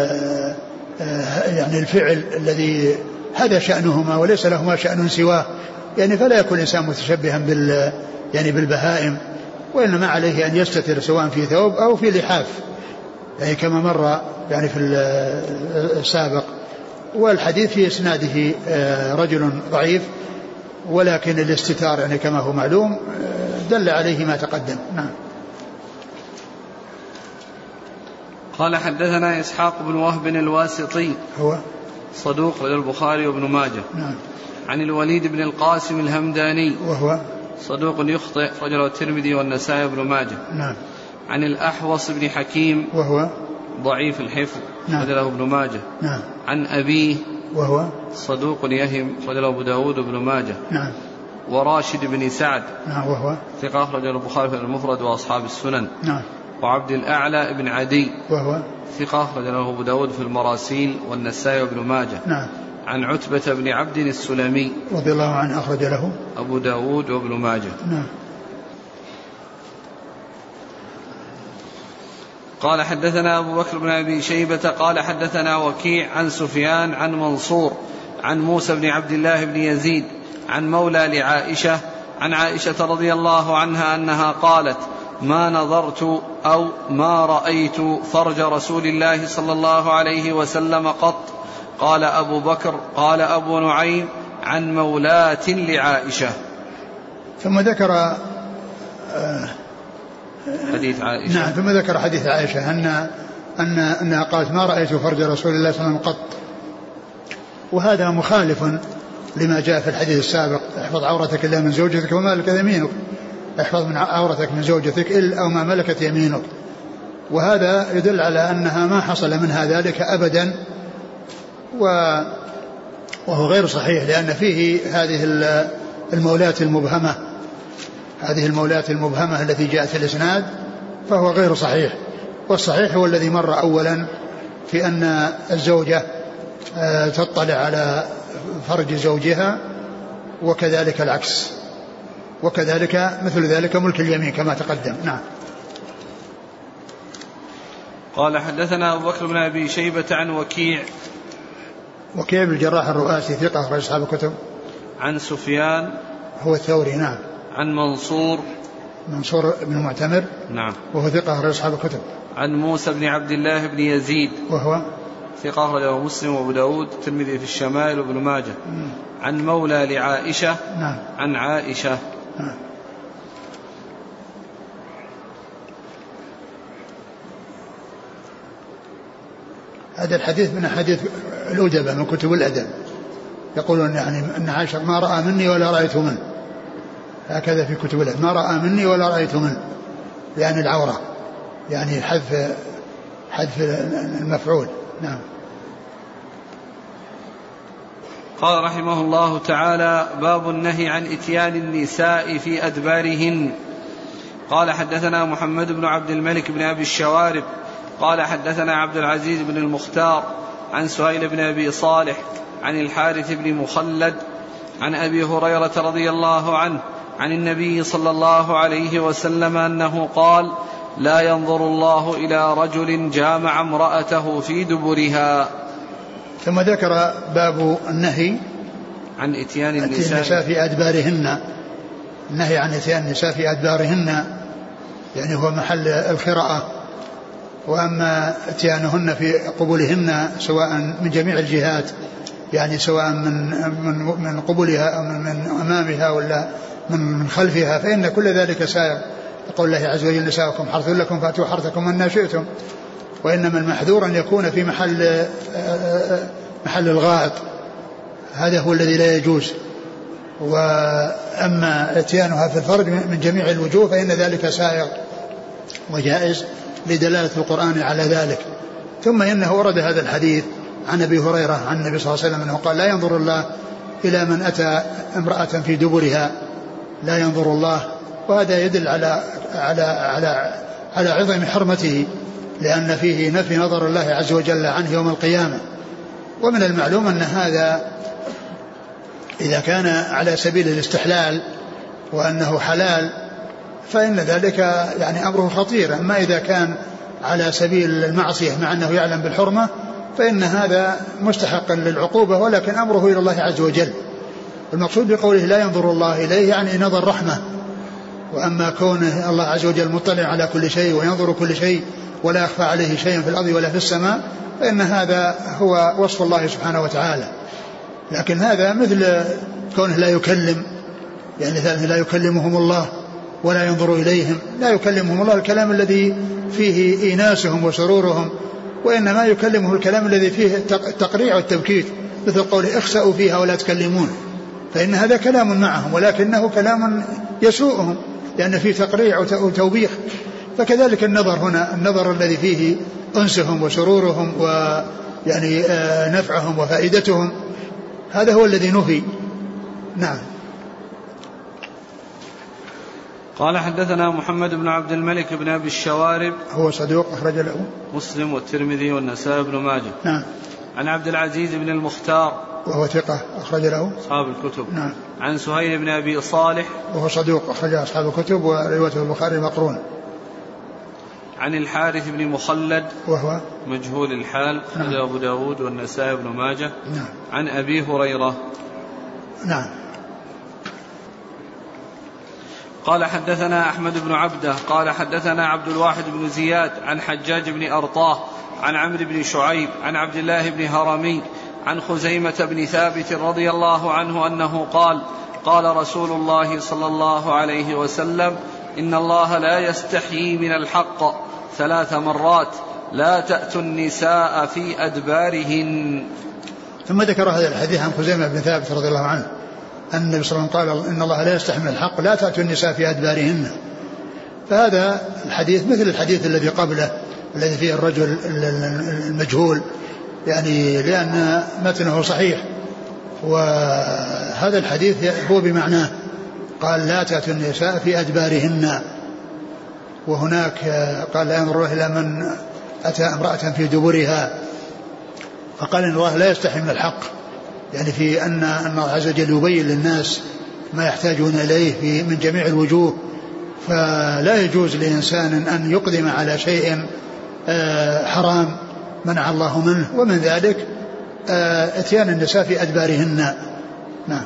Speaker 2: يعني الفعل الذي هذا شأنهما وليس لهما شأن سواه، يعني فلا يكون الإنسان متشبها يعني بالبهائم، وإنما عليه أن يستتر سواء في ثوب أو في لحاف، يعني كما مر يعني في السابق. والحديث في إسناده رجل ضعيف، ولكن الاستتار يعني كما هو معلوم دل عليه ما تقدم. نعم.
Speaker 1: قال حدثنا إسحاق بن وهب الواسطي
Speaker 2: هو
Speaker 1: صدوق للبخاري وابن ماجه.
Speaker 2: نعم.
Speaker 1: عن الوليد بن القاسم الهمداني وهو
Speaker 2: صدوق
Speaker 1: يخطئ رجله الترمذي والنسائي وابن ماجه.
Speaker 2: نعم.
Speaker 1: عن الأحوص بن حكيم
Speaker 2: وهو
Speaker 1: ضعيف الحفظ
Speaker 2: نعم.
Speaker 1: رجله ابن ماجه.
Speaker 2: نعم.
Speaker 1: عن أبيه
Speaker 2: وهو
Speaker 1: صدوق يهم رجله أبو داود وابن ماجه.
Speaker 2: نعم.
Speaker 1: وراشد بن سعد
Speaker 2: نعم. وهو
Speaker 1: ثقة أخرج البخاري في المفرد وأصحاب السنن.
Speaker 2: نعم.
Speaker 1: وعبد الأعلى بن عدي
Speaker 2: وهو
Speaker 1: ثقة أخرج له أبو داود في المراسيل والنسائي وابن ماجه.
Speaker 2: نعم.
Speaker 1: عن عتبة بن عبد السلمي
Speaker 2: رضي الله عنه أخرج له
Speaker 1: أبو داود وابن ماجه.
Speaker 2: نعم.
Speaker 1: قال حدثنا أبو بكر بن أبي شيبة قال حدثنا وكيع عن سفيان عن منصور عن موسى بن عبد الله بن يزيد عن مولى لعائشة عن عائشة رضي الله عنها أنها قالت: ما نظرت أو ما رأيت فرج رسول الله صلى الله عليه وسلم قط. قال أبو بكر: قال أبو نعيم: عن مولاة لعائشة.
Speaker 2: ثم ذكر
Speaker 1: حديث عائشة.
Speaker 2: نعم، ثم ذكر حديث عائشة أنها قالت: ما رأيت فرج رسول الله صلى الله عليه وسلم قط. وهذا مخالف لما جاء في الحديث السابق: احفظ عورتك إلا من زوجتك وما ملكت يمينك. احفظ من عورتك من زوجتك إلا أو ما ملكت يمينك. وهذا يدل على أنها ما حصل منها ذلك أبدا، وهو غير صحيح، لأن فيه هذه المولاة المبهمة، هذه المولاة المبهمة التي جاءت في الإسناد، فهو غير صحيح. والصحيح هو الذي مر أولا في أن الزوجة تطلع على فرج زوجها، وكذلك العكس، وكذلك مثل ذلك ملك اليمين كما تقدم. نعم.
Speaker 1: قال: حدثنا أبو بكر بن أبي شيبة عن وكيع
Speaker 2: بن الجراح الرؤاسي ثقة أخرج أصحاب الكتب.
Speaker 1: عن سفيان
Speaker 2: هو الثوري. نعم.
Speaker 1: عن منصور بن
Speaker 2: معتمر.
Speaker 1: نعم.
Speaker 2: وهو ثقة أخرج أصحاب الكتب.
Speaker 1: عن موسى بن عبد الله بن يزيد
Speaker 2: وهو
Speaker 1: ثقة أخرجه مسلم وأبو داود الترمذي في الشمائل وابن ماجه. عن مولى لعائشة.
Speaker 2: نعم.
Speaker 1: عن عائشة.
Speaker 2: نعم. هذا الحديث من حديث الأدباء من كتب الأدب، يقولون يعني أن عائشة: ما رأى مني ولا رأيت منه. هكذا في كتب الأدب: ما رأى مني ولا رأيت منه، يعني العورة، يعني حذف المفعول. نعم.
Speaker 1: قال رحمه الله تعالى: باب النهي عن إتيان النساء في أدبارهن. قال: حدثنا محمد بن عبد الملك بن أبي الشوارب قال: حدثنا عبد العزيز بن المختار عن سهيل بن أبي صالح عن الحارث بن مخلد عن أبي هريرة رضي الله عنه عن النبي صلى الله عليه وسلم أنه قال: لا ينظر الله إلى رجل جامع امرأته في دبرها.
Speaker 2: ثم ذكر باب النهي
Speaker 1: عن إتيان النساء
Speaker 2: في أدبارهن. النهي عن إتيان النساء في أدبارهن يعني هو محل الخراءة، وأما إتيانهن في قبولهن سواء من جميع الجهات، يعني سواء من قبولها أو من أمامها ولا من خلفها، فإن كل ذلك سائغ. يقول الله عز وجل: نساؤكم حرث لكم فأتوا حرثكم أن شئتم. وإنما المحذور أن يكون في محل الغائط، هذا هو الذي لا يجوز. وأما اتيانها في الفرج من جميع الوجوه فإن ذلك سائغ وجائز لدلالة القرآن على ذلك. ثم إنه ورد هذا الحديث عن أبي هريرة عن النبي صلى الله عليه وسلم أنه قال: لا ينظر الله إلى من أتى امرأة في دبرها، لا ينظر الله. وهذا يدل على عظم حرمته، لأن فيه نفي نظر الله عز وجل عنه يوم القيامة. ومن المعلوم أن هذا إذا كان على سبيل الاستحلال وأنه حلال فإن ذلك يعني أمره خطير. أما إذا كان على سبيل المعصية مع أنه يعلم بالحرمة فإن هذا مستحق للعقوبة، ولكن أمره إلى الله عز وجل. المقصود بقوله لا ينظر الله إليه يعني نظر رحمة. وأما كونه الله عز وجل مطلع على كل شيء وينظر كل شيء ولا يخفى عليه شيء في الأرض ولا في السماء، فإن هذا هو وصف الله سبحانه وتعالى. لكن هذا مثل كونه لا يكلم، يعني لا يكلمهم الله ولا ينظر إليهم، لا يكلمهم الله الكلام الذي فيه إيناسهم وسرورهم، وإنما يكلمه الكلام الذي فيه التقريع والتبكيت، مثل قوله اخسأوا فيها ولا تكلمون، فإن هذا كلام معهم ولكنه كلام يسوءهم لأن فيه تقريع وتوبيخ. فكذلك النظر هنا، النظر الذي فيه أنسهم وسرورهم ويعني نفعهم وفائدتهم، هذا هو الذي نهي. نعم.
Speaker 1: قال: حدثنا محمد بن عبد الملك بن أبي الشوارب
Speaker 2: هو صدوق أخرج له
Speaker 1: مسلم والترمذي والنسائي بن ماجه.
Speaker 2: نعم.
Speaker 1: عن عبد العزيز بن المختار
Speaker 2: وهو ثقة أخرج له
Speaker 1: أصحاب الكتب.
Speaker 2: نعم.
Speaker 1: عن سهيل بن أبي صالح
Speaker 2: وهو صدوق أخرج أصحاب الكتب وروايته البخاري مقرون.
Speaker 1: عن الحارث بن مخلد
Speaker 2: وهو
Speaker 1: مجهول الحال أخرجه أبو داود والنسائي بن ماجه.
Speaker 2: نعم.
Speaker 1: عن أبي هريرة.
Speaker 2: نعم.
Speaker 1: قال حدثنا أحمد بن عبده قال حدثنا عبد الواحد بن زياد عن حجاج بن أرطاه عن عمرو بن شعيب عن عبد الله بن هرمي عن خزيمة بن ثابت رضي الله عنه أنه قال قال رسول الله صلى الله عليه وسلم إن الله لا يستحيي من الحق 3 مرات لا تأتوا النساء في أدبارهن.
Speaker 2: ثم ذكر هذا الحديث عن خزيمة بن ثابت رضي الله عنه أن النبي صلى الله عليه وسلم قال إن الله لا يستحيي من الحق لا تأتوا النساء في أدبارهن. فهذا الحديث مثل الحديث الذي قبله الذي فيه الرجل المجهول يعني لأن متنه صحيح، وهذا الحديث هو بمعناه قال لا تأتوا النساء في أدبارهن، وهناك قال لا ينظر إلى من أتى امرأة في دبرها، فقال إن الله لا يستحي من الحق يعني في أن الله عز وجل يبين للناس ما يحتاجون إليه من جميع الوجوه، فلا يجوز لإنسان أن يقدم على شيء حرام منع الله منه، ومن ذلك اتيان النساء في أدبارهن. نعم.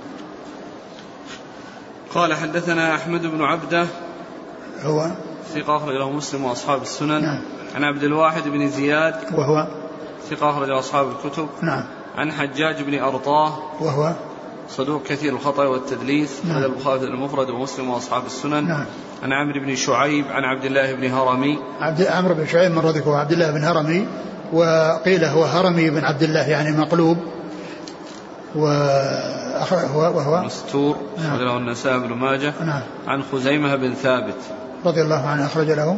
Speaker 1: قال حدثنا أحمد بن عبده
Speaker 2: هو
Speaker 1: ثقة أخرج له مسلم وأصحاب السنن.
Speaker 2: نعم.
Speaker 1: عن عبد الواحد بن زياد
Speaker 2: وهو
Speaker 1: ثقة أخرج له أصحاب الكتب.
Speaker 2: نعم.
Speaker 1: عن حجاج بن أرطاه وهو
Speaker 2: صدوق
Speaker 1: كثير الخطأ والتدليس.
Speaker 2: نعم.
Speaker 1: هذا البخاري المفرد ومسلم وأصحاب السنن.
Speaker 2: نعم.
Speaker 1: عن عمرو بن شعيب عن عبد الله بن هرمي.
Speaker 2: عمرو بن شعيب من رضيك وعبد الله بن هرمي، وقيل هو هرمي بن عبد الله يعني مقلوب، وهو
Speaker 1: مستور.
Speaker 2: نعم.
Speaker 1: أخرج له النسائي بن ماجه.
Speaker 2: نعم.
Speaker 1: عن خزيمة بن ثابت
Speaker 2: رضي الله عنه أخرج له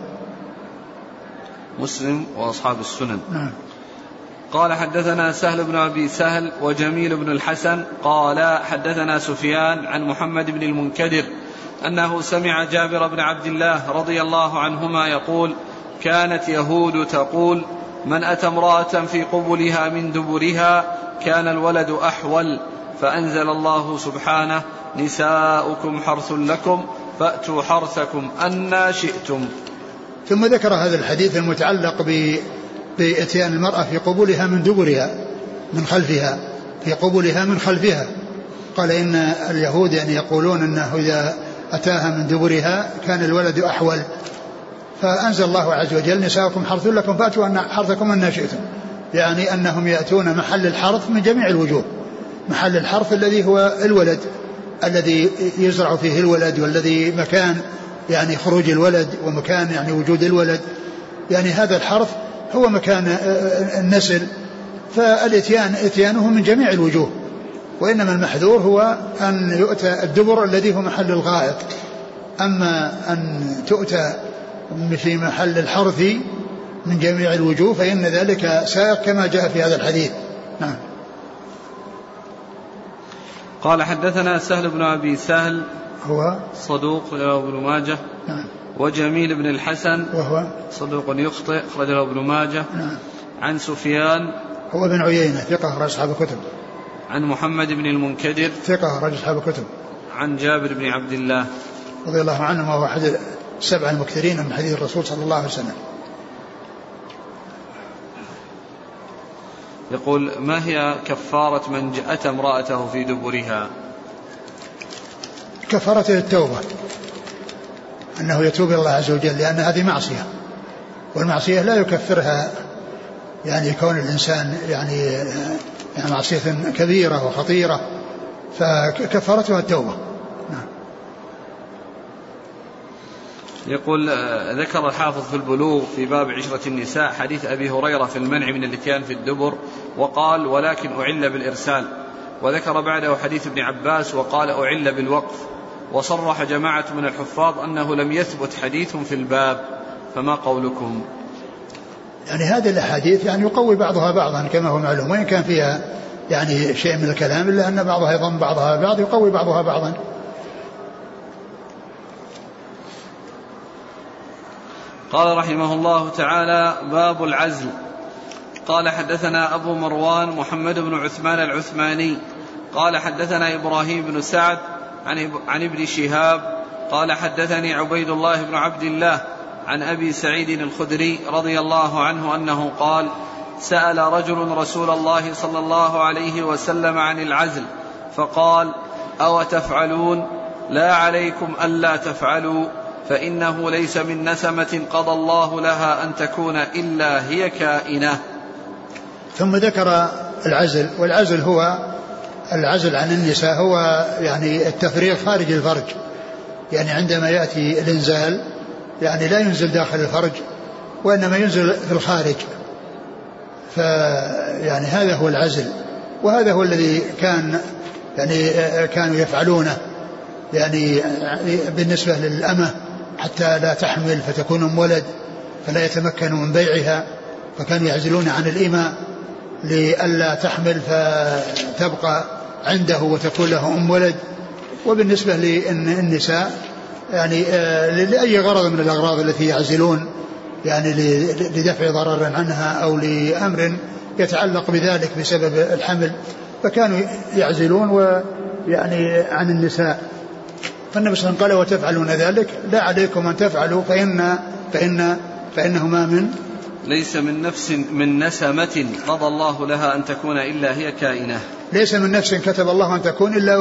Speaker 1: مسلم وأصحاب السنن.
Speaker 2: نعم.
Speaker 1: قال حدثنا سهل بن أبي سهل وجميل بن الحسن قال حدثنا سفيان عن محمد بن المنكدر أنه سمع جابر بن عبد الله رضي الله عنهما يقول كانت يهود تقول من أتى امرأة في قبلها من دبرها كان الولد أحول، فأنزل الله سبحانه نساؤكم حرث لكم فأتوا حرثكم أنى شئتم.
Speaker 2: ثم ذكر هذا الحديث المتعلق بإتيان المرأة في قبولها من دبرها من خلفها، في قبولها من خلفها. قال إن اليهود يعني يقولون أنه إذا أتاها من دبرها كان الولد أحول، فأنزل الله عز وجل نساؤكم حرث لكم فأتوا حرثكم أنى شئتم، يعني أنهم يأتون محل الحرث من جميع الوجوه، محل الحرث الذي هو الولد الذي يزرع فيه الولد، والذي مكان يعني خروج الولد ومكان يعني وجود الولد، يعني هذا الحرث هو مكان النسل، فالاتيان اتيانه من جميع الوجوه، وإنما المحذور هو أن يؤتى الدبر الذي هو محل الغائط، أما أن تؤتى في محل الحرث من جميع الوجوه فإن ذلك سائق كما جاء في هذا الحديث. نعم.
Speaker 1: قال حدثنا سهل بن أبي سهل
Speaker 2: هو
Speaker 1: صدوق له ابن ماجه.
Speaker 2: نعم.
Speaker 1: وجميل بن الحسن
Speaker 2: وهو
Speaker 1: صدوق يخطئ أخرج له ابن ماجه.
Speaker 2: نعم.
Speaker 1: عن سفيان
Speaker 2: هو بن عيينة ثقة أخرج أصحاب الكتب.
Speaker 1: عن محمد بن المنكدر
Speaker 2: ثقة أخرج أصحاب الكتب.
Speaker 1: عن جابر بن عبد الله
Speaker 2: رضي الله عنه وهو أحد 7 المكثرين من حديث الرسول صلى الله عليه وسلم.
Speaker 1: يقول ما هي كفارة من أتى امرأته في دبرها؟
Speaker 2: كفارته التوبة، أنه يتوب إلى الله عز وجل، لأن هذه معصية، والمعصية لا يكفرها يعني كون الإنسان يعني معصية كبيرة وخطيرة، فكفارتها التوبة. نعم.
Speaker 1: يقول ذكر الحافظ في البلوغ في باب عشرة النساء حديث أبي هريرة في المنع من الاتيان في الدبر، وقال ولكن أعل بالإرسال، وذكر بعده حديث ابن عباس وقال أعل بالوقف، وصرح جماعة من الحفاظ أنه لم يثبت حديث في الباب، فما قولكم؟
Speaker 2: يعني هذه الأحاديث يعني يقوي بعضها بعضا كما هو معلوم، وإن كان فيها يعني شيء من الكلام إلا أن بعضها يضم بعضها بعض يقوي بعضها بعضا.
Speaker 1: قال رحمه الله تعالى باب العزل. قال حدثنا أبو مروان محمد بن عثمان العثماني قال حدثنا إبراهيم بن سعد عن ابن شهاب قال حدثني عبيد الله بن عبد الله عن أبي سعيد الخدري رضي الله عنه أنه قال: سأل رجل رسول الله صلى الله عليه وسلم عن العزل فقال: أو تفعلون؟ لا عليكم ألا تفعلوا، فإنه ليس من نسمة قضى الله لها أن تكون إلا هي كائنة.
Speaker 2: ثم ذكر العزل، والعزل هو العزل عن النساء، هو يعني التفريغ خارج الفرج، يعني عندما يأتي الإنزال يعني لا ينزل داخل الفرج وإنما ينزل في الخارج، فيعني هذا هو العزل، وهذا هو الذي كانوا يفعلونه يعني بالنسبة للأمة حتى لا تحمل فتكون أم ولد فلا يتمكنوا من بيعها، فكانوا يعزلون عن الإماء لئلا تحمل فتبقى عنده وتكون له أم ولد. وبالنسبة للنساء يعني لأي غرض من الأغراض التي يعزلون يعني لدفع ضرر عنها أو لأمر يتعلق بذلك بسبب الحمل، فكانوا يعزلون ويعني عن النساء. فالنبي صلى الله عليه وسلم قال: وتفعلون ذلك لا عليكم أن تفعلوا فإنه ما من
Speaker 1: ليس من نفس من نسمة قضى الله لها أن تكون إلا هي كائنة.
Speaker 2: ليس من نفس كتب الله أن تكون إلا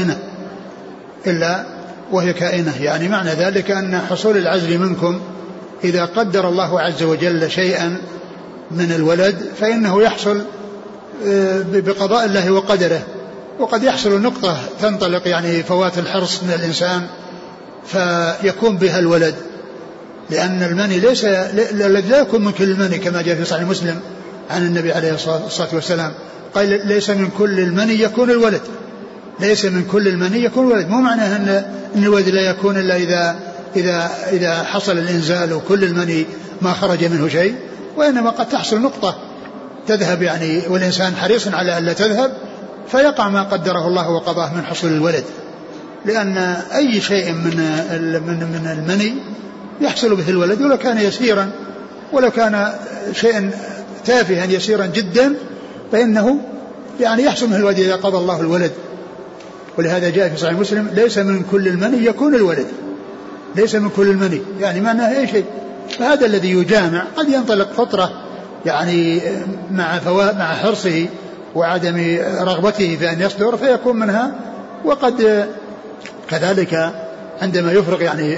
Speaker 2: وهي كائنة، يعني معنى ذلك أن حصول العزل منكم إذا قدر الله عز وجل شيئا من الولد فإنه يحصل بقضاء الله وقدره، وقد يحصل نقطة تنطلق يعني فوات الحرص من الإنسان فيكون بها الولد، لأن المني الذي لا يكون من كل المني كما جاء في صحيح مسلم عن النبي عليه الصلاة والسلام قال: ليس من كل المني يكون الولد، ليس من كل المني يكون الولد. مو معناه أن الولد لا يكون إلا إذا حصل الإنزال وكل المني ما خرج منه شيء، وإنما قد تحصل نقطة تذهب يعني والإنسان حريص على أن لا تذهب فيقع ما قدره الله وقضاه من حصول الولد، لأن أي شيء من المني يحصل به الولد ولو كان يسيرا، ولو كان شيئا تافها يسيرا جدا فإنه يعني يحصل به الولد إذا قضى الله الولد. ولهذا جاء في صحيح مسلم: ليس من كل المني يكون الولد، ليس من كل المني، يعني معناه أي شيء. فهذا الذي يجامع قد ينطلق فطرة يعني مع حرصه وعدم رغبته في أن يصدر فيكون منها، وقد كذلك عندما يفرق يعني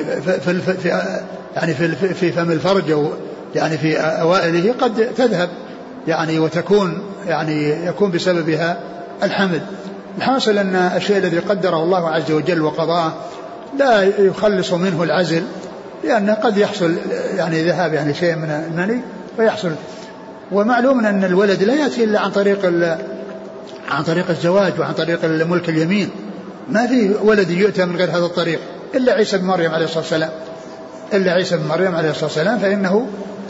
Speaker 2: في فم الفرج أو يعني في أوائله قد تذهب يعني وتكون يعني يكون بسببها الحمل. الحاصل أن الشيء الذي قدره الله عز وجل وقضاه لا يخلص منه العزل، لأن قد يحصل يعني ذهاب يعني شيء من المني فيحصل. ومعلوم أن الولد لا يأتي إلا عن طريق الزواج وعن طريق الملك اليمين، ما في ولد يؤتى من غير هذا الطريق إلا عيسى بن مريم عليه الصلاة والسلام، إلا عيسى بن مريم عليه الصلاة والسلام، فإنه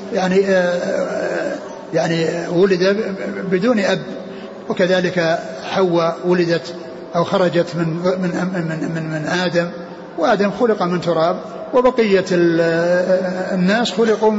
Speaker 2: يعني ولد بدون أب. وكذلك حواء ولدت أو خرجت من آدم، وآدم خلق من تراب، وبقية الناس خلقوا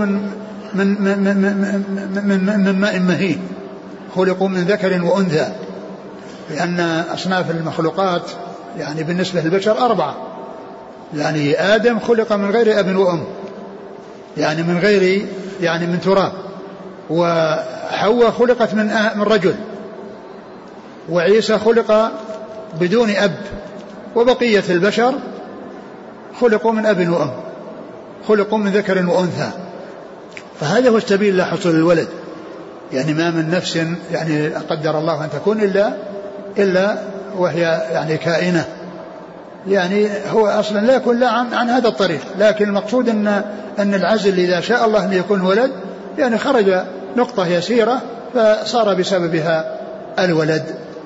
Speaker 2: من ماء مهين، خلقوا من ذكر وأنثى، لأن أصناف المخلوقات يعني بالنسبة للبشر 4، يعني آدم خلق من غير أب وأم، يعني من غير يعني من تراب، وحواء خلقت من رجل، وعيسى خلق بدون أب، وبقية البشر خلقوا من أب وأم، خلقوا من ذكر وأنثى. فهذا هو السبيل إلى حصول الولد، يعني ما من نفس يعني قدر الله أن تكون إلا وهي يعني كائنة، يعني هو أصلا لا يكون لا عن هذا الطريق. لكن المقصود أن العزل إذا شاء الله أن يكون ولد يعني خرج نقطة يسيرة فصار بسببها الولد.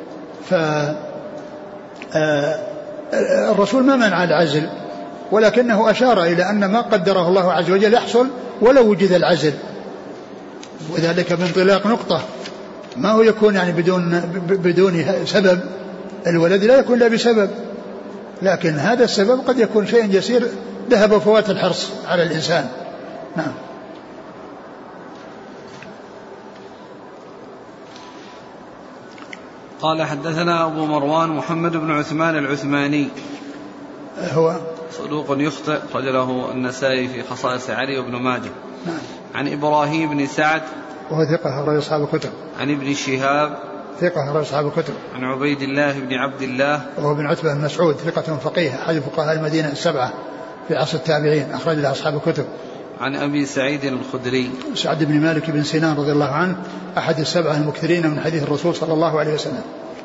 Speaker 2: الرسول ما منع العزل، ولكنه أشار إلى أن ما قدره الله عز وجل يحصل ولو وجد العزل، وذلك بانطلاق نقطة، ما هو يكون يعني بدون سبب. الولد لا يكون لا بسبب، لكن هذا السبب قد يكون شيء يسير ذهب فوات الحرص على الإنسان. نعم.
Speaker 1: قال: حدثنا أبو مروان محمد بن عثمان العثماني،
Speaker 2: هو
Speaker 1: صدوق يخطئ، رجله النسائي في خصائص علي وابن ماجه.
Speaker 2: نعم.
Speaker 1: عن إبراهيم بن سعد
Speaker 2: وهو ثقة أخرج أصحاب الكتب.
Speaker 1: عن ابن شهاب
Speaker 2: ثقة أخرج أصحاب الكتب.
Speaker 1: عن عبيد الله بن عبد الله
Speaker 2: وهو بن عتبة بن مسعود ثقة فقيه أحد فقهاء المدينة السبعة في عصر التابعين، أخرج له أصحاب الكتب.
Speaker 1: عن أبي سعيد الخدري
Speaker 2: سعد بن مالك بن سنان رضي الله عنه أحد السبعة المكثرين من حديث الرسول صلى الله عليه وسلم.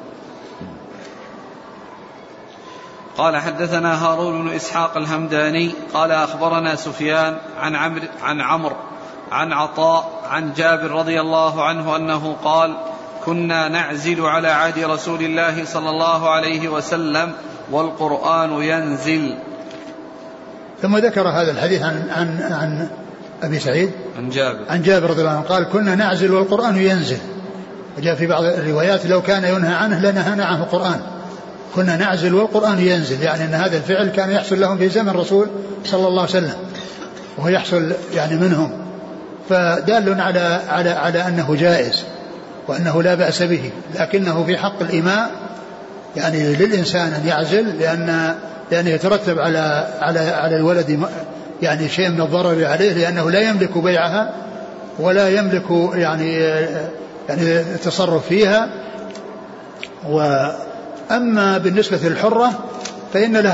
Speaker 1: قال حدثنا هارون بن إسحاق الهمداني قال أخبرنا سفيان عن عمرو عن عطاء عن جابر رضي الله عنه أنه قال كنا نعزل على عهد رسول الله صلى الله عليه وسلم والقرآن ينزل.
Speaker 2: ثم ذكر هذا الحديث عن أبي سعيد عن جابر رضي الله عنه قال كنا نعزل والقرآن ينزل. وجاء في بعض الروايات لو كان ينهى عنه لنهانا عنه القرآن. كنا نعزل والقرآن ينزل، يعني أن هذا الفعل كان يحصل لهم في زمن الرسول صلى الله عليه وسلم وهو يحصل يعني منهم، فدال على أنه جائز وأنه لا بأس به، لكنه في حق الإماء يعني للإنسان أن يعزل لأنه يترتب على الولد يعني شيء من الضرر عليه، لأنه لا يملك بيعها ولا يملك يعني التصرف فيها. وأما بالنسبة للحرة فإن لها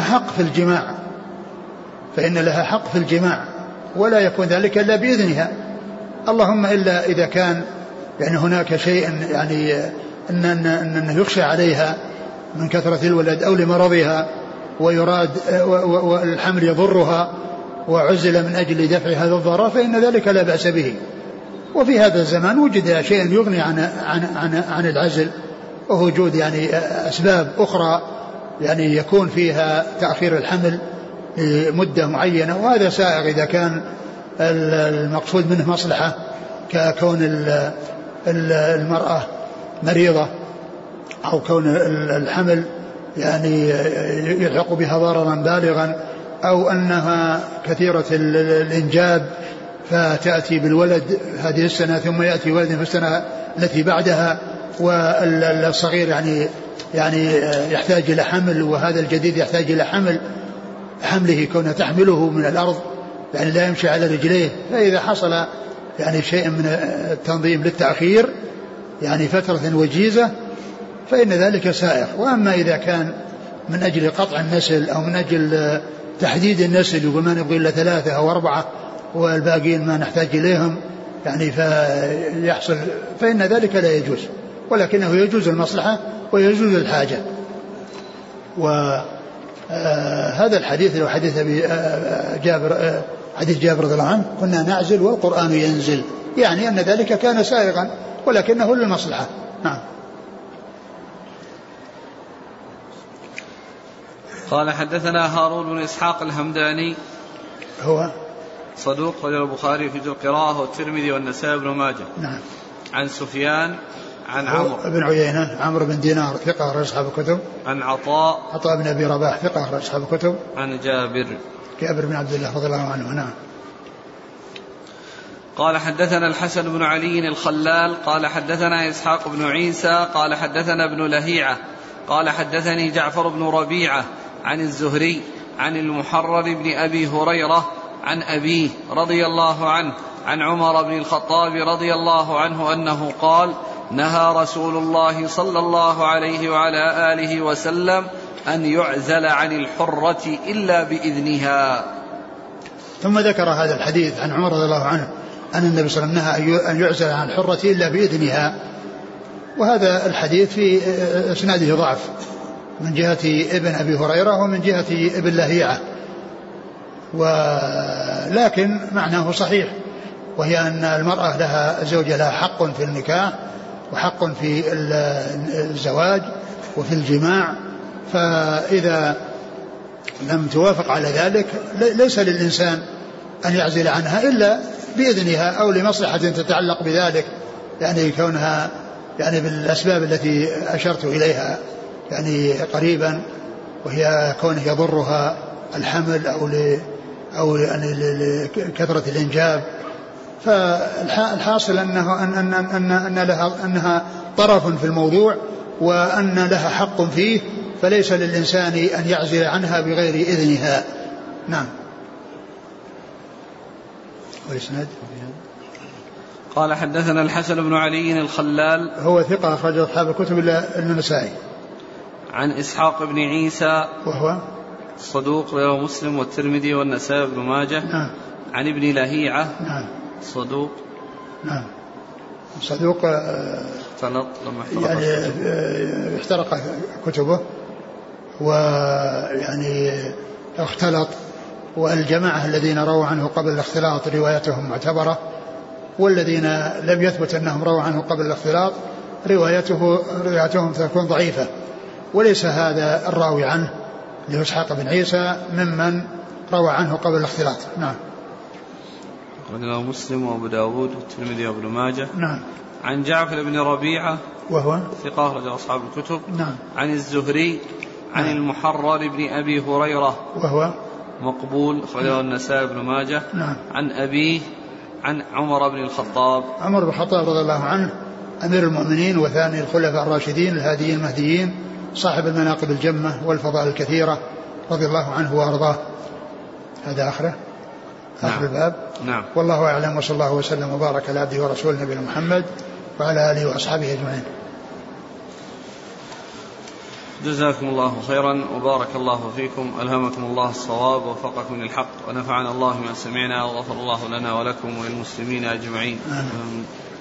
Speaker 2: حق في الجماع ولا يكون ذلك إلا بإذنها، اللهم إلا إذا كان يعني هناك شيء يعني أن يخشى عليها من كثرة الولد أو لمرضها ويراد والحمل يضرها وعزل من أجل دفع هذا الضرر فإن ذلك لا بأس به. وفي هذا الزمان وجد شيء يغني عن العزل، ووجود يعني أسباب أخرى يعني يكون فيها تأخير الحمل لمدة معينة، وهذا سائغ إذا كان المقصود منه مصلحة ككون المرأة مريضة أو كون الحمل يعني يلحق بها ضررا بالغا، أو أنها كثيرة الإنجاب فتأتي بالولد هذه السنة ثم يأتي ولد في السنة التي بعدها، والصغير يعني يحتاج إلى حمل، وهذا الجديد يحتاج إلى حمله كونه تحمله من الأرض يعني لا يمشي على رجليه. فإذا حصل يعني شيء من التنظيم للتأخير يعني فترة وجيزة فإن ذلك سائغ. وأما إذا كان من أجل قطع النسل أو من أجل تحديد النسل يقول ما نبغي إلا 3 أو 4 والباقين ما نحتاج إليهم يعني فيحصل، فإن ذلك لا يجوز، ولكنه يجوز المصلحة ويجوز الحاجة. وهذا الحديث لو حديث جابر حديث جابر رضي الله عنه كنا نعزل والقرآن ينزل، يعني أن ذلك كان سائغا ولكنه للمصلحة. نعم.
Speaker 1: قال حدثنا هارون بن إسحاق الهمداني
Speaker 2: هو
Speaker 1: صدوق رجل البخاري في القراءة والترمذي والنسائي بن ماجه.
Speaker 2: نعم.
Speaker 1: عن سفيان عن عمرو
Speaker 2: بن عيينة عمرو بن دينار ثقة أخرج أصحاب الكتب.
Speaker 1: عن عطاء
Speaker 2: بن أبي رباح ثقة أخرج أصحاب الكتب.
Speaker 1: عن جابر بن عبد الله رضي الله عنه. نعم. قال حدثنا الحسن بن علي الخلال قال حدثنا إسحاق بن عيسى قال حدثنا ابن لهيعة قال حدثني جعفر بن ربيعة عن الزهري عن المحرر بن أبي هريرة عن أبيه رضي الله عنه عن عمر بن الخطاب رضي الله عنه أنه قال نهى رسول الله صلى الله عليه وعلى آله وسلم أن يعزل عن الحرة إلا بإذنها.
Speaker 2: ثم ذكر هذا الحديث عن عمر رضي الله عنه أن النبي صلى الله عليه وسلم نهى أن يعزل عن الحرة إلا بإذنها، وهذا الحديث في إسناده ضعف من جهة ابن أبي هريرة ومن جهة ابن لهيعة، ولكن معناه صحيح، وهي أن المرأة لها زوجها لها حق في النكاح وحق في الزواج وفي الجماع، فإذا لم توافق على ذلك ليس للإنسان أن يعزل عنها إلا بإذنها أو لمصلحة تتعلق بذلك، يعني كونها يعني بالأسباب التي أشرت إليها يعني قريبا، وهي كونه يضرها الحمل أو يعني لكثرة الإنجاب. فالحاصل أنها طرف في الموضوع وأن لها حق فيه، فليس للإنسان أن يعزل عنها بغير إذنها، نعم. والإسناد
Speaker 1: قال حدثنا الحسن بن علي الخلال
Speaker 2: هو ثقة أخرج أصحاب الكتب إلا النسائي.
Speaker 1: عن إسحاق بن عيسى
Speaker 2: وهو
Speaker 1: صدوق رواه مسلم والترمذي والنسائي بن ماجه.
Speaker 2: نعم.
Speaker 1: عن ابن لهيعة
Speaker 2: نعم.
Speaker 1: صدوق.
Speaker 2: نعم. صدوق
Speaker 1: اختلط لما احترق
Speaker 2: يعني احترق كتبه ويعني اختلط، والجماعة الذين رووا عنه قبل الاختلاط روايتهم معتبرة، والذين لم يثبت أنهم رووا عنه قبل الاختلاط روايتهم تكون ضعيفة. وليس هذا الراوي عنه اللي هو إسحاق بن عيسى ممن روى عنه قبل الاختلاط. نعم.
Speaker 1: رواه مسلم وابو داود والترمذي وابن ماجه.
Speaker 2: نعم.
Speaker 1: عن جعفر بن ربيعة
Speaker 2: وهو
Speaker 1: ثقة أخرج أصحاب الكتب.
Speaker 2: نعم.
Speaker 1: عن الزهري عن
Speaker 2: نعم.
Speaker 1: المحرر بن أبي هريرة
Speaker 2: وهو
Speaker 1: مقبول أخرجه النسائي بن ماجه.
Speaker 2: نعم.
Speaker 1: عن أبيه عن عمر بن الخطاب.
Speaker 2: عمر بن الخطاب رضي الله عنه أمير المؤمنين وثاني الخلفاء الراشدين الهاديين المهديين صاحب المناقب الجمة والفضائل الكثيرة رضي الله عنه وأرضاه. هذا آخر الباب.
Speaker 1: نعم.
Speaker 2: والله أعلم، وصلى الله وسلم وبارك على عبده ورسوله نبينا محمد وعلى آله وأصحابه أجمعين.
Speaker 1: جزاكم الله خيرا وبارك الله فيكم، ألهمكم الله الصواب ووفقكم للحق ونفعنا الله ما سمعنا وغفر الله لنا ولكم وللمسلمين أجمعين.